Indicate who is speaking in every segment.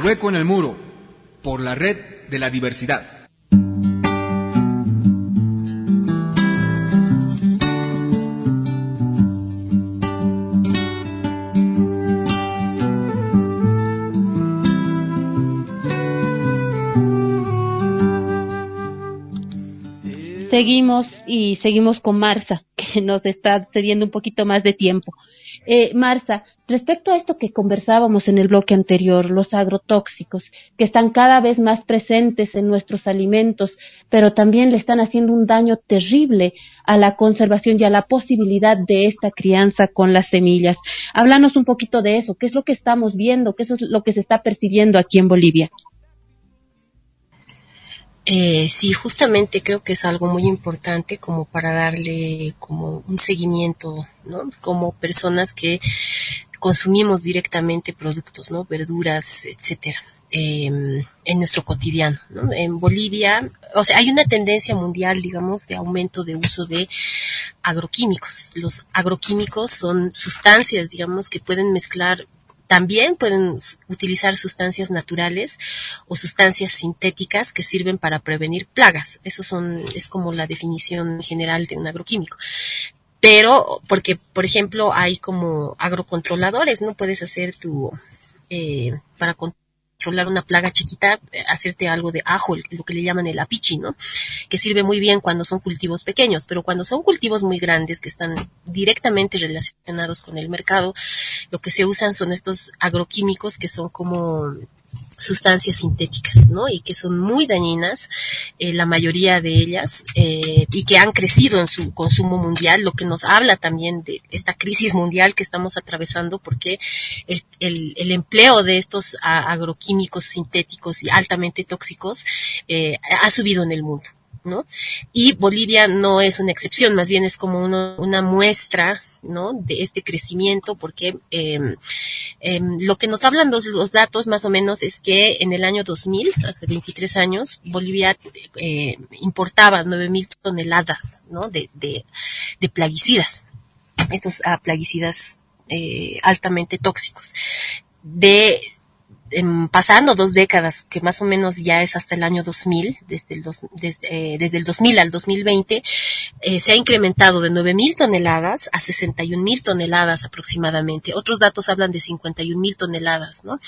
Speaker 1: Hueco en el Muro, por la Red de la Diversidad.
Speaker 2: Seguimos con Marza, que nos está cediendo un poquito más de tiempo. Marza, respecto a esto que conversábamos en el bloque anterior, los agrotóxicos, que están cada vez más presentes en nuestros alimentos, pero también le están haciendo un daño terrible a la conservación y a la posibilidad de esta crianza con las semillas. Háblanos un poquito de eso, ¿qué es lo que estamos viendo? ¿Qué es lo que se está percibiendo aquí en Bolivia?
Speaker 3: Sí, justamente creo que es algo muy importante como para darle como un seguimiento, ¿no? Como personas que consumimos directamente productos, ¿no? Verduras, etcétera, en nuestro cotidiano, ¿no? En Bolivia, o sea, hay una tendencia mundial, digamos, de aumento de uso de agroquímicos. Los agroquímicos son sustancias, digamos, que pueden mezclar. También pueden utilizar sustancias naturales o sustancias sintéticas que sirven para prevenir plagas. Es como la definición general de un agroquímico. Pero, porque, por ejemplo, hay como agrocontroladores, ¿no? Puedes hacer para controlar una plaga chiquita, hacerte algo de ajo, lo que le llaman el apichi, ¿no? Que sirve muy bien cuando son cultivos pequeños, pero cuando son cultivos muy grandes que están directamente relacionados con el mercado, lo que se usan son estos agroquímicos que son como sustancias sintéticas, ¿no? Y que son muy dañinas, la mayoría de ellas, y que han crecido en su consumo mundial, lo que nos habla también de esta crisis mundial que estamos atravesando, porque el empleo de estos agroquímicos sintéticos y altamente tóxicos ha subido en el mundo, ¿no? Y Bolivia no es una excepción, más bien es como una muestra, ¿no? De este crecimiento, porque lo que nos hablan los datos más o menos es que en el año 2000, hace 23 años, Bolivia importaba 9,000 toneladas, ¿no? de plaguicidas, estos plaguicidas altamente tóxicos. Pasando 2 décadas, que más o menos ya es hasta el año 2000, desde el 2000 al 2020, se ha incrementado de 9,000 toneladas a 61,000 toneladas aproximadamente. Otros datos hablan de 51,000 toneladas, ¿no?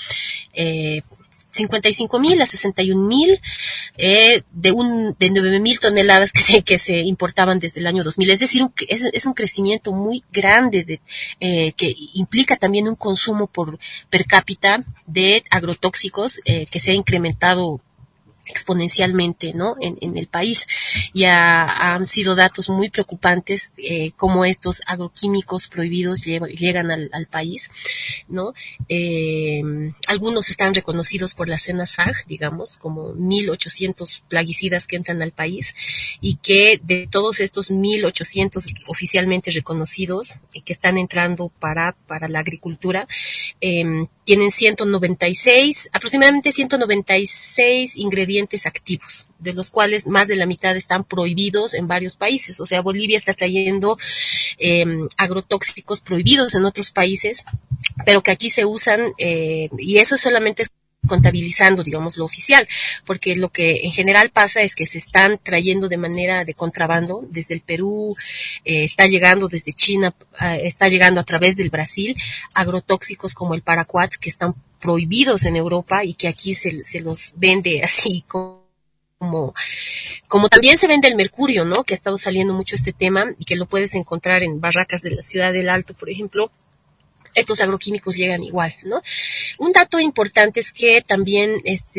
Speaker 3: 55,000 a 61,000 de 9,000 toneladas que se importaban desde el año 2000. Es decir, es un crecimiento muy grande que implica también un consumo per cápita de agrotóxicos que se ha incrementado exponencialmente, ¿no? En el país. Ya han sido datos muy preocupantes cómo estos agroquímicos prohibidos llegan al país, ¿no? Algunos están reconocidos por la CENASAG, digamos, como 1,800 plaguicidas que entran al país, y que de todos estos 1,800 oficialmente reconocidos que están entrando para la agricultura, tienen aproximadamente 196 ingredientes activos, de los cuales más de la mitad están prohibidos en varios países. O sea, Bolivia está trayendo agrotóxicos prohibidos en otros países, pero que aquí se usan, y eso solamente es contabilizando, digamos, lo oficial, porque lo que en general pasa es que se están trayendo de manera de contrabando desde el Perú, está llegando desde China, está llegando a través del Brasil, agrotóxicos como el paraquat, que están prohibidos en Europa y que aquí se los vende así como también se vende el mercurio, ¿no? Que ha estado saliendo mucho este tema y que lo puedes encontrar en barracas de la ciudad del Alto, por ejemplo. Estos agroquímicos llegan igual, ¿no? Un dato importante es que también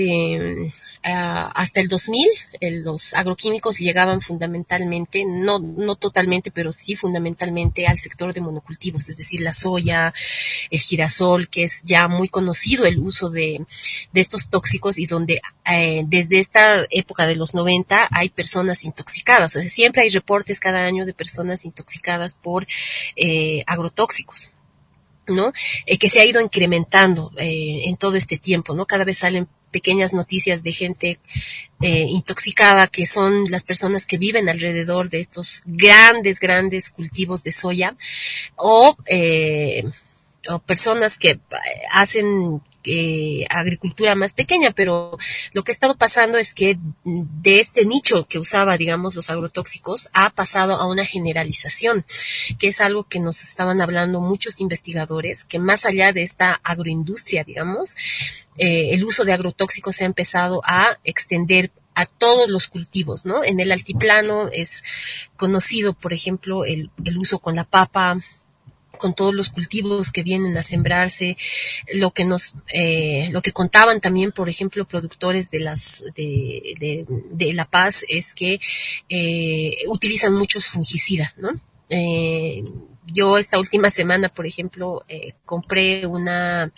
Speaker 3: hasta el 2000 los agroquímicos llegaban fundamentalmente, no totalmente, pero sí fundamentalmente al sector de monocultivos, es decir, la soya, el girasol, que es ya muy conocido el uso de estos tóxicos, y donde desde esta época de los 90 hay personas intoxicadas. O sea, siempre hay reportes cada año de personas intoxicadas por agrotóxicos, ¿no? Que se ha ido incrementando en todo este tiempo, ¿no? Cada vez salen pequeñas noticias de gente intoxicada, que son las personas que viven alrededor de estos grandes cultivos de soya, o personas que agricultura más pequeña, pero lo que ha estado pasando es que de este nicho que usaba, digamos, los agrotóxicos, ha pasado a una generalización, que es algo que nos estaban hablando muchos investigadores, que más allá de esta agroindustria, digamos, el uso de agrotóxicos se ha empezado a extender a todos los cultivos, ¿no? En el altiplano es conocido, por ejemplo, el uso con la papa, con todos los cultivos que vienen a sembrarse, lo que contaban también, por ejemplo, productores de La Paz, es que utilizan muchos fungicidas, ¿no? Yo esta última semana, por ejemplo, compré una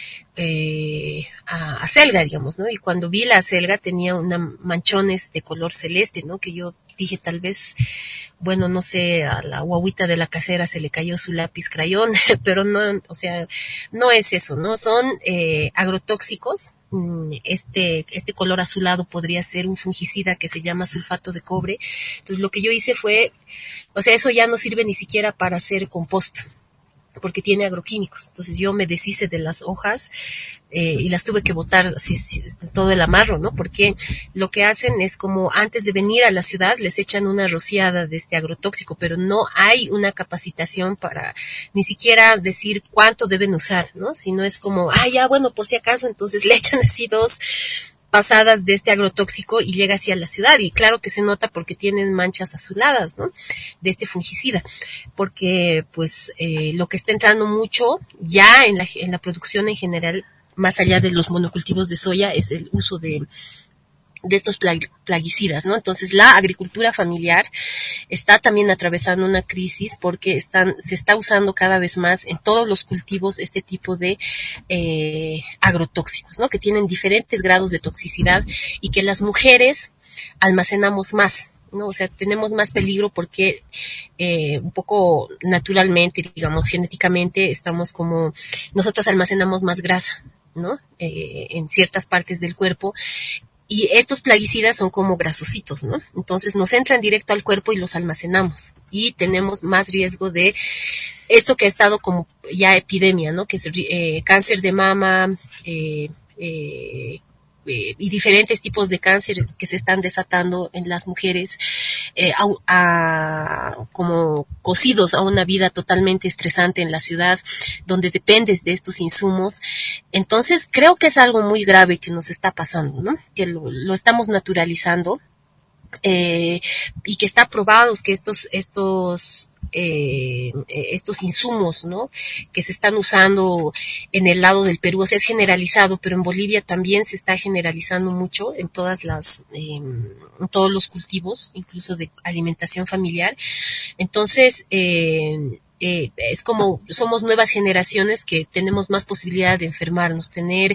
Speaker 3: acelga, digamos, ¿no? Y cuando vi la acelga tenía manchones de color celeste, ¿no? Que yo dije, tal vez, bueno, no sé, a la guaguita de la casera se le cayó su lápiz crayón, pero no, o sea, no es eso, ¿no? Son agrotóxicos. Este color azulado podría ser un fungicida que se llama sulfato de cobre. Entonces lo que yo hice fue, o sea, eso ya no sirve ni siquiera para hacer compost, porque tiene agroquímicos. Entonces yo me deshice de las hojas y las tuve que botar todo el amarro, ¿no? Porque lo que hacen es como antes de venir a la ciudad les echan una rociada de este agrotóxico, pero no hay una capacitación para ni siquiera decir cuánto deben usar, ¿no? Sino es como, ya, bueno, por si acaso, entonces le echan así 2 pasadas de este agrotóxico y llega hacia la ciudad, y claro que se nota porque tienen manchas azuladas, ¿no? De este fungicida, porque pues lo que está entrando mucho ya en la producción en general, más allá de los monocultivos de soya, es el uso de estos plaguicidas, ¿no? Entonces la agricultura familiar está también atravesando una crisis porque se está usando cada vez más en todos los cultivos este tipo de agrotóxicos, ¿no? Que tienen diferentes grados de toxicidad y que las mujeres almacenamos más, ¿no? O sea, tenemos más peligro porque un poco naturalmente, digamos, genéticamente, nosotros almacenamos más grasa, ¿no? En ciertas partes del cuerpo. Y estos plaguicidas son como grasositos, ¿no? Entonces nos entran directo al cuerpo y los almacenamos. Y tenemos más riesgo de esto que ha estado como ya epidemia, ¿no? Que es cáncer de mama, y diferentes tipos de cánceres que se están desatando en las mujeres, como cosidos a una vida totalmente estresante en la ciudad, donde dependes de estos insumos. Entonces, creo que es algo muy grave que nos está pasando, ¿no? Que lo estamos naturalizando, y que está probado que estos insumos, ¿no? Que se están usando en el lado del Perú, o sea, es generalizado, pero en Bolivia también se está generalizando mucho en en todos los cultivos, incluso de alimentación familiar. Entonces, es como somos nuevas generaciones que tenemos más posibilidad de enfermarnos, tener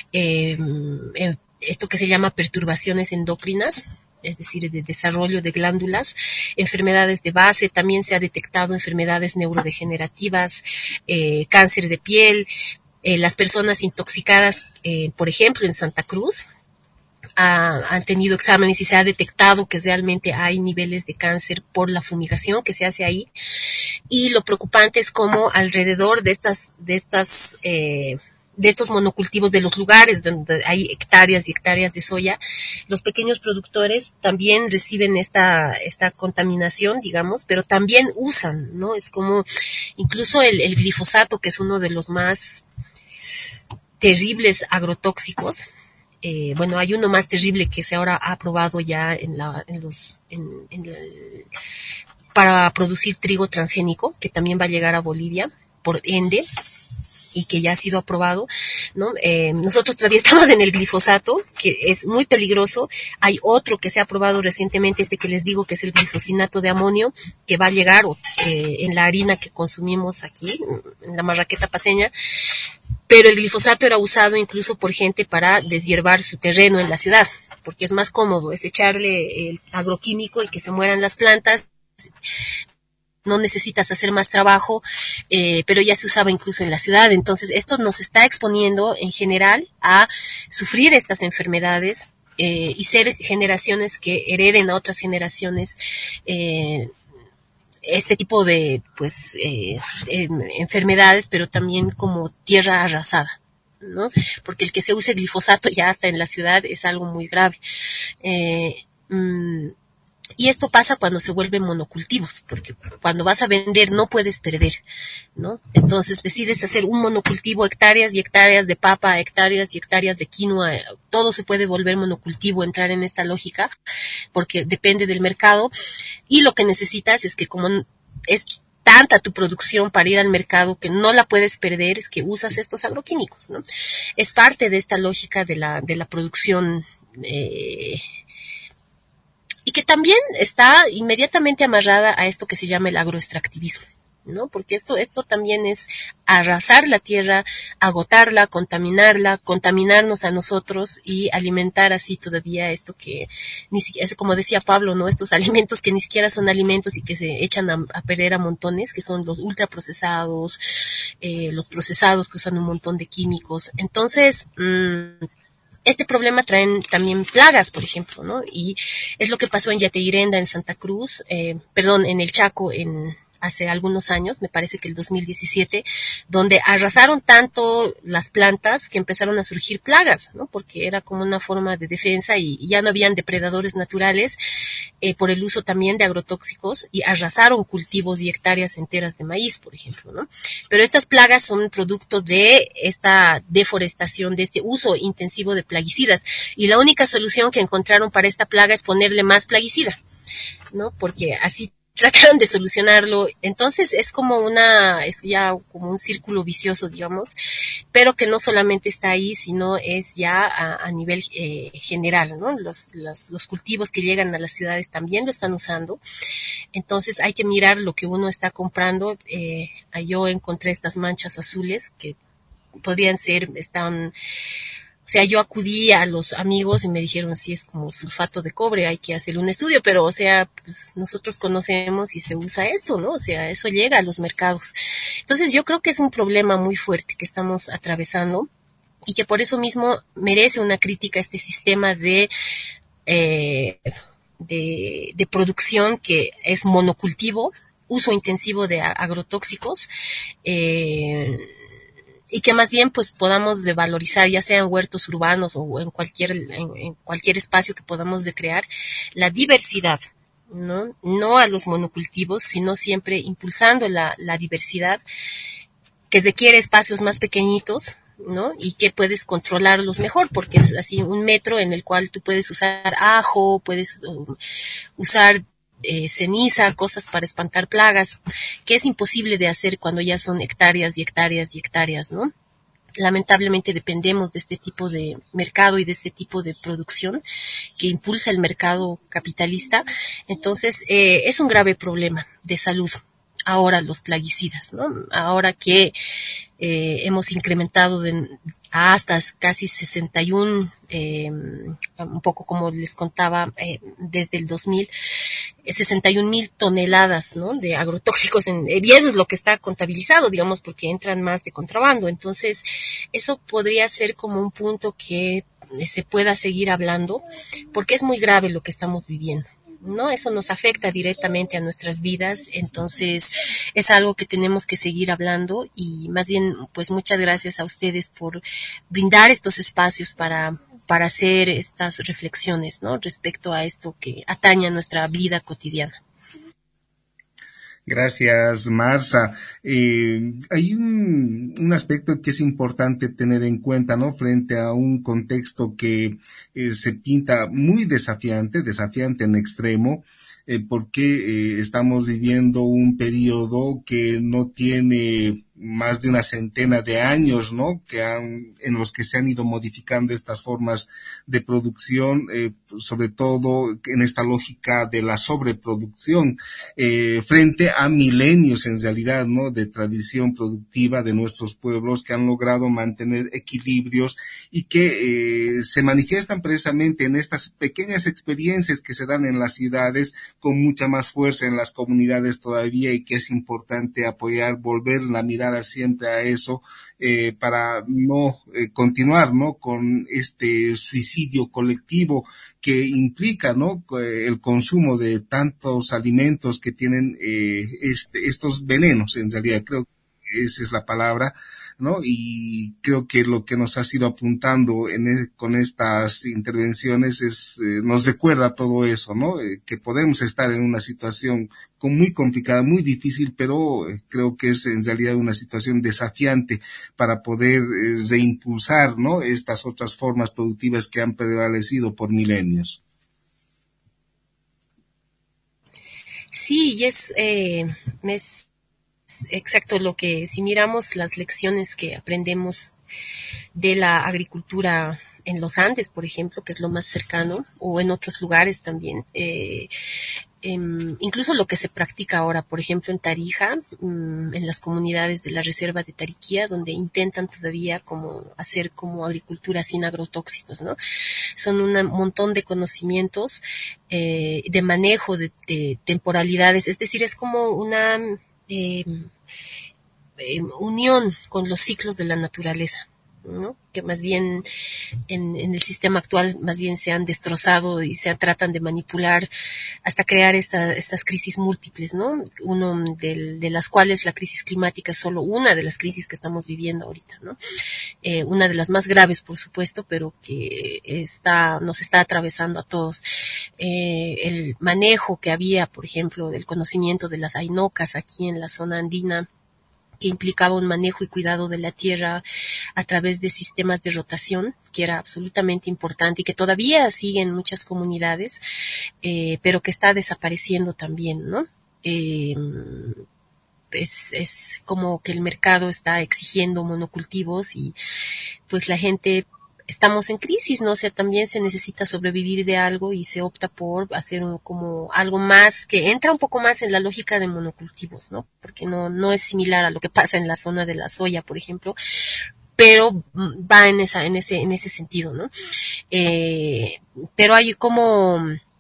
Speaker 3: esto que se llama perturbaciones endocrinas, es decir, de desarrollo de glándulas, enfermedades de base, también se ha detectado enfermedades neurodegenerativas, cáncer de piel, las personas intoxicadas, por ejemplo, en Santa Cruz, han tenido exámenes y se ha detectado que realmente hay niveles de cáncer por la fumigación que se hace ahí. Y lo preocupante es cómo alrededor de estos monocultivos, de los lugares donde hay hectáreas y hectáreas de soya, los pequeños productores también reciben esta contaminación, digamos, pero también usan, ¿no? Es como incluso el glifosato, que es uno de los más terribles agrotóxicos. Bueno, hay uno más terrible que se ahora ha aprobado ya para producir trigo transgénico, que también va a llegar a Bolivia por ENDE, y que ya ha sido aprobado, ¿no? Nosotros todavía estamos en el glifosato, que es muy peligroso. Hay otro que se ha aprobado recientemente, que les digo, que es el glifosinato de amonio, que va a llegar en la harina que consumimos aquí, en la marraqueta paceña. Pero el glifosato era usado incluso por gente para deshiervar su terreno en la ciudad, porque es más cómodo, es echarle el agroquímico y que se mueran las plantas. No necesitas hacer más trabajo, pero ya se usaba incluso en la ciudad. Entonces, esto nos está exponiendo en general a sufrir estas enfermedades, y ser generaciones que hereden a otras generaciones este tipo de enfermedades, pero también como tierra arrasada, ¿no? Porque el que se use glifosato ya hasta en la ciudad es algo muy grave. Y esto pasa cuando se vuelven monocultivos, porque cuando vas a vender no puedes perder, ¿no? Entonces decides hacer un monocultivo, hectáreas y hectáreas de papa, hectáreas y hectáreas de quinoa, todo se puede volver monocultivo, entrar en esta lógica, porque depende del mercado, y lo que necesitas es que como es tanta tu producción para ir al mercado que no la puedes perder, es que usas estos agroquímicos, ¿no? Es parte de esta lógica de la producción, y que también está inmediatamente amarrada a esto que se llama el agroextractivismo, ¿no? Porque esto también es arrasar la tierra, agotarla, contaminarnos a nosotros y alimentar así todavía esto que, es como decía Pablo, ¿no? Estos alimentos que ni siquiera son alimentos y que se echan a perder a montones, que son los ultraprocesados, los procesados que usan un montón de químicos. Entonces, este problema traen también plagas, por ejemplo, ¿no? Y es lo que pasó en Yateirenda, en Santa Cruz, en el Chaco, hace algunos años, me parece que el 2017, donde arrasaron tanto las plantas que empezaron a surgir plagas, ¿no? Porque era como una forma de defensa y ya no habían depredadores naturales, por el uso también de agrotóxicos, y arrasaron cultivos y hectáreas enteras de maíz, por ejemplo, ¿no? Pero estas plagas son producto de esta deforestación, de este uso intensivo de plaguicidas, y la única solución que encontraron para esta plaga es ponerle más plaguicida, ¿no? Porque así trataron de solucionarlo. Entonces es ya como un círculo vicioso, digamos, pero que no solamente está ahí, sino es ya a nivel general, ¿no? Los cultivos que llegan a las ciudades también lo están usando. Entonces hay que mirar lo que uno está comprando. Yo encontré estas manchas azules que podrían ser, o sea, yo acudí a los amigos y me dijeron, sí, es como sulfato de cobre, hay que hacer un estudio, pero, o sea, pues nosotros conocemos y se usa esto, ¿no? O sea, eso llega a los mercados. Entonces, yo creo que es un problema muy fuerte que estamos atravesando y que por eso mismo merece una crítica a este sistema de producción que es monocultivo, uso intensivo de agrotóxicos, y que más bien pues podamos de valorizar, ya sea en huertos urbanos o en cualquier espacio que podamos de crear, la diversidad, ¿no? No a los monocultivos, sino siempre impulsando la diversidad, que requiere espacios más pequeñitos, ¿no? Y que puedes controlarlos mejor, porque es así un metro en el cual tú puedes usar ajo, puedes usar ceniza, cosas para espantar plagas, que es imposible de hacer cuando ya son hectáreas y hectáreas y hectáreas, ¿no? Lamentablemente dependemos de este tipo de mercado y de este tipo de producción que impulsa el mercado capitalista. Entonces, es un grave problema de salud. Ahora los plaguicidas, ¿no? Ahora que hemos incrementado hasta casi 61, un poco como les contaba, desde el 2000, 61,000 toneladas, ¿no? De agrotóxicos, y eso es lo que está contabilizado, digamos, porque entran más de contrabando. Entonces, eso podría ser como un punto que se pueda seguir hablando, porque es muy grave lo que estamos viviendo, ¿no? Eso nos afecta directamente a nuestras vidas, entonces es algo que tenemos que seguir hablando y más bien, pues muchas gracias a ustedes por brindar estos espacios para hacer estas reflexiones, ¿no? Respecto a esto que atañe a nuestra vida cotidiana.
Speaker 4: Gracias, Marza. Hay un aspecto que es importante tener en cuenta, ¿no? Frente a un contexto que se pinta muy desafiante en extremo, porque estamos viviendo un periodo que no tiene más de una centena de años, ¿no? En los que se han ido modificando estas formas de producción, sobre todo en esta lógica de la sobreproducción, frente a milenios en realidad, ¿no? De tradición productiva de nuestros pueblos que han logrado mantener equilibrios y que se manifiestan precisamente en estas pequeñas experiencias que se dan en las ciudades con mucha más fuerza en las comunidades todavía, y que es importante apoyar, volver la mirada siempre a eso, para no continuar, ¿no? Con este suicidio colectivo que implica, ¿no? El consumo de tantos alimentos que tienen estos venenos, en realidad creo que esa es la palabra, ¿no? Y creo que lo que nos has ido apuntando con estas intervenciones nos recuerda todo eso, ¿no? Que podemos estar en una situación muy complicada, muy difícil, pero creo que es en realidad una situación desafiante para poder reimpulsar, ¿no? Estas otras formas productivas que han prevalecido por milenios.
Speaker 3: Sí, y es exacto lo que, si miramos las lecciones que aprendemos de la agricultura en los Andes, por ejemplo, que es lo más cercano, o en otros lugares también, incluso lo que se practica ahora, por ejemplo, en Tarija, en las comunidades de la reserva de Tariquía, donde intentan todavía como hacer como agricultura sin agrotóxicos, ¿no? Son un montón de conocimientos de manejo de temporalidades, es decir, es como una unión con los ciclos de la naturaleza, ¿no? Que más bien en el sistema actual más bien se han destrozado y se tratan de manipular hasta crear estas crisis múltiples, ¿no? Uno de las cuales la crisis climática es solo una de las crisis que estamos viviendo ahorita, ¿no? Una de las más graves, por supuesto, pero que nos está atravesando a todos. El manejo que había, por ejemplo, del conocimiento de las ainocas aquí en la zona andina, que implicaba un manejo y cuidado de la tierra a través de sistemas de rotación, que era absolutamente importante y que todavía sigue en muchas comunidades, pero que está desapareciendo también, ¿no? Es como que el mercado está exigiendo monocultivos y pues la gente estamos en crisis, ¿no? O sea, también se necesita sobrevivir de algo y se opta por hacer como algo más que entra un poco más en la lógica de monocultivos, ¿no? Porque no es similar a lo que pasa en la zona de la soya, por ejemplo, pero va en ese sentido, ¿no? Pero hay como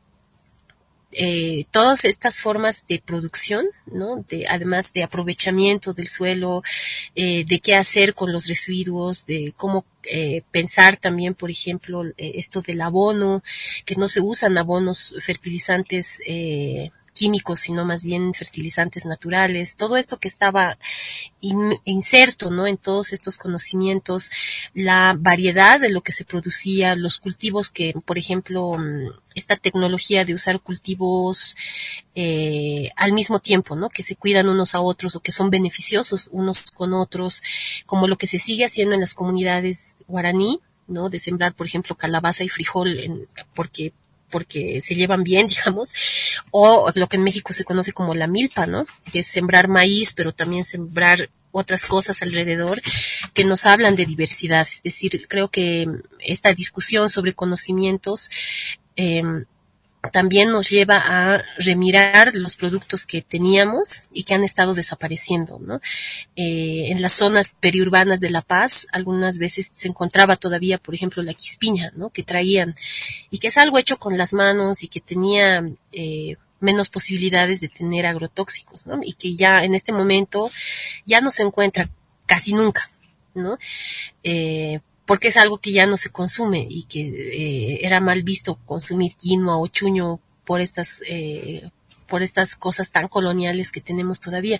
Speaker 3: todas estas formas de producción, ¿no? Además de aprovechamiento del suelo, de qué hacer con los residuos, de cómo pensar también, por ejemplo, esto del abono, que no se usan abonos fertilizantes químicos, sino más bien fertilizantes naturales, todo esto que estaba inserto, ¿no? En todos estos conocimientos, la variedad de lo que se producía, los cultivos que, por ejemplo, esta tecnología de usar cultivos al mismo tiempo, ¿no? Que se cuidan unos a otros o que son beneficiosos unos con otros, como lo que se sigue haciendo en las comunidades guaraní, ¿no? De sembrar, por ejemplo, calabaza y frijol porque se llevan bien, digamos, o lo que en México se conoce como la milpa, ¿no? Que es sembrar maíz, pero también sembrar otras cosas alrededor que nos hablan de diversidad. Es decir, creo que esta discusión sobre conocimientos también nos lleva a remirar los productos que teníamos y que han estado desapareciendo, ¿no? En las zonas periurbanas de La Paz, algunas veces se encontraba todavía, por ejemplo, la quispiña, ¿no? Que traían, y que es algo hecho con las manos y que tenía menos posibilidades de tener agrotóxicos, ¿no? Y que ya en este momento ya no se encuentra casi nunca, ¿no? Porque es algo que ya no se consume y que era mal visto consumir quinoa o chuño por estas cosas tan coloniales que tenemos todavía,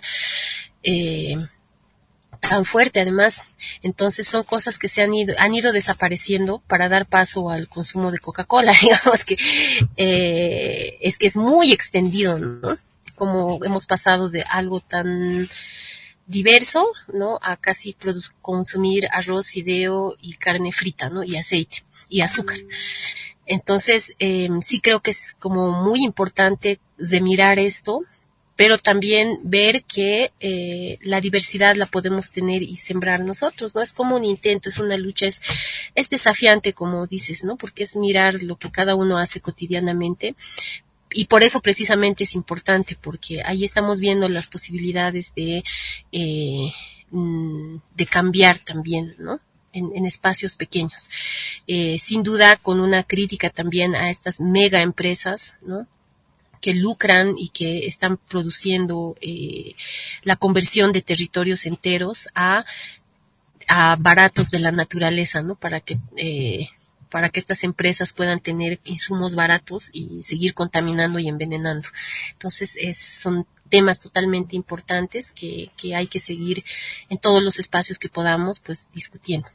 Speaker 3: tan fuerte además. Entonces son cosas que han ido desapareciendo para dar paso al consumo de Coca-Cola, digamos que es muy extendido, ¿no? Como hemos pasado de algo tan diverso, ¿no? A casi consumir arroz, fideo y carne frita, ¿no? Y aceite y azúcar. Entonces, sí creo que es como muy importante de mirar esto, pero también ver que la diversidad la podemos tener y sembrar nosotros, ¿no? Es como un intento, es una lucha, es desafiante, como dices, ¿no? Porque es mirar lo que cada uno hace cotidianamente. Y por eso precisamente es importante, porque ahí estamos viendo las posibilidades de cambiar también, ¿no? En espacios pequeños. Sin duda con una crítica también a estas mega empresas, ¿no? Que lucran y que están produciendo la conversión de territorios enteros a baratos de la naturaleza, ¿no? Para que estas empresas puedan tener insumos baratos y seguir contaminando y envenenando. Entonces son temas totalmente importantes que hay que seguir en todos los espacios que podamos, pues, discutiendo.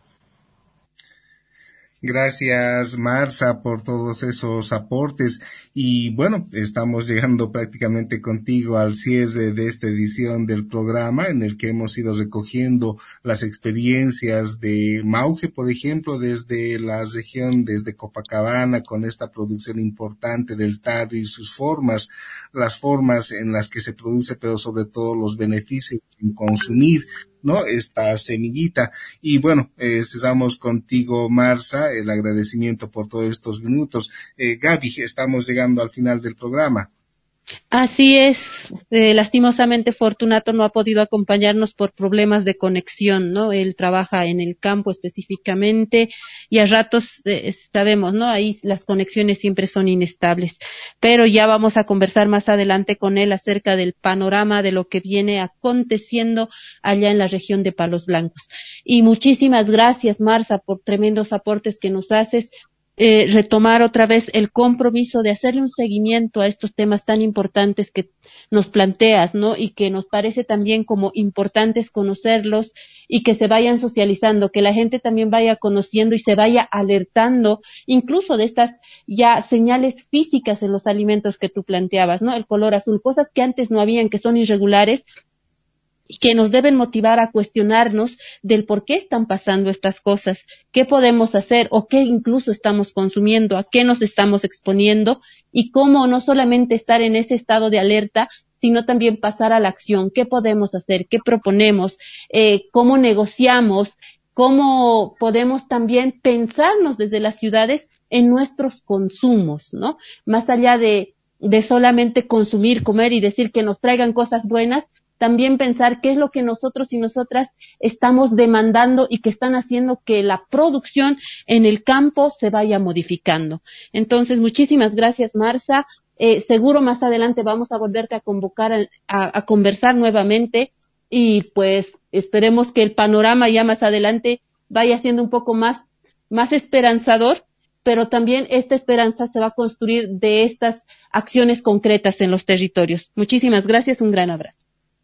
Speaker 4: Gracias, Marza, por todos esos aportes. Y bueno, estamos llegando prácticamente contigo al cierre de esta edición del programa, en el que hemos ido recogiendo las experiencias de Mauge, por ejemplo, desde la región, desde Copacabana, con esta producción importante del tarro y sus formas, las formas en las que se produce, pero sobre todo los beneficios en consumir, ¿no? Esta semillita. Y bueno, cesamos contigo, Marza, el agradecimiento por todos estos minutos. Gaby, estamos llegando al final del programa.
Speaker 2: Así es, lastimosamente Fortunato no ha podido acompañarnos por problemas de conexión, ¿no? Él trabaja en el campo específicamente y a ratos sabemos, ¿no? Ahí las conexiones siempre son inestables, pero ya vamos a conversar más adelante con él acerca del panorama de lo que viene aconteciendo allá en la región de Palos Blancos. Y muchísimas gracias, Marza, por tremendos aportes que nos haces. Retomar otra vez el compromiso de hacerle un seguimiento a estos temas tan importantes que nos planteas, ¿no? Y que nos parece también como importantes conocerlos y que se vayan socializando, que la gente también vaya conociendo y se vaya alertando incluso de estas ya señales físicas en los alimentos que tú planteabas, ¿no? El color azul, cosas que antes no habían, que son irregulares, y que nos deben motivar a cuestionarnos del por qué están pasando estas cosas, qué podemos hacer o qué incluso estamos consumiendo, a qué nos estamos exponiendo y cómo no solamente estar en ese estado de alerta, sino también pasar a la acción, qué podemos hacer, qué proponemos, cómo negociamos, cómo podemos también pensarnos desde las ciudades en nuestros consumos, ¿no? Más allá de solamente consumir, comer y decir que nos traigan cosas buenas, también pensar qué es lo que nosotros y nosotras estamos demandando y que están haciendo que la producción en el campo se vaya modificando. Entonces, muchísimas gracias, Marza. Seguro más adelante vamos a volverte a convocar a conversar nuevamente y pues esperemos que el panorama ya más adelante vaya siendo un poco más esperanzador, pero también esta esperanza se va a construir de estas acciones concretas en los territorios. Muchísimas gracias, un gran abrazo.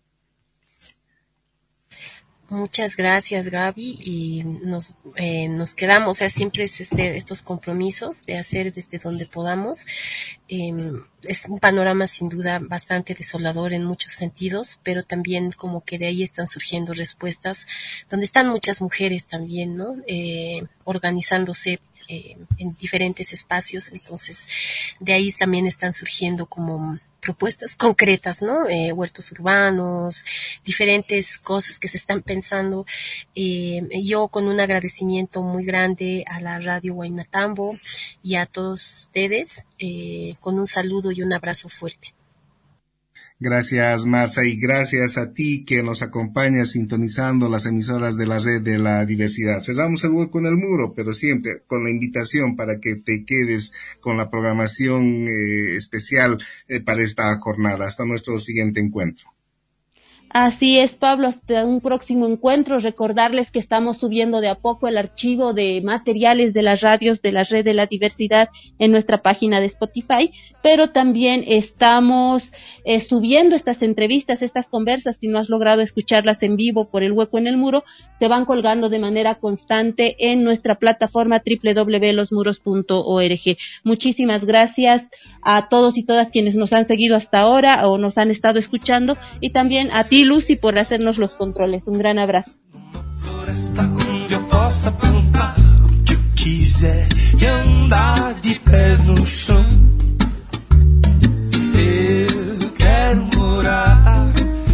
Speaker 3: Muchas gracias, Gaby, y nos quedamos, o sea, siempre es estos compromisos de hacer desde donde podamos. Es un panorama sin duda bastante desolador en muchos sentidos, pero también como que de ahí están surgiendo respuestas, donde están muchas mujeres también, ¿no? Organizándose en diferentes espacios, entonces de ahí también están surgiendo como propuestas concretas, ¿no? Huertos urbanos, diferentes cosas que se están pensando. Yo con un agradecimiento muy grande a la Radio Huaynatambo y a todos ustedes, con un saludo y un abrazo fuerte.
Speaker 4: Gracias, Marza, y gracias a ti que nos acompañas sintonizando las emisoras de la Red de la Diversidad. Cerramos el hueco en el muro, pero siempre con la invitación para que te quedes con la programación especial para esta jornada. Hasta nuestro siguiente encuentro.
Speaker 2: Así es, Pablo, hasta un próximo encuentro. Recordarles que estamos subiendo de a poco el archivo de materiales de las radios de la Red de la Diversidad en nuestra página de Spotify, pero también estamos subiendo estas entrevistas, estas conversas. Si no has logrado escucharlas en vivo por el hueco en el muro, se van colgando de manera constante en nuestra plataforma www.losmuros.org. Muchísimas gracias a todos y todas quienes nos han seguido hasta ahora o nos han estado escuchando, y también a ti, Lucy, por hacernos los controles. Un gran abrazo.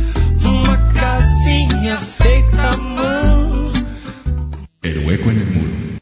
Speaker 5: El hueco en el muro.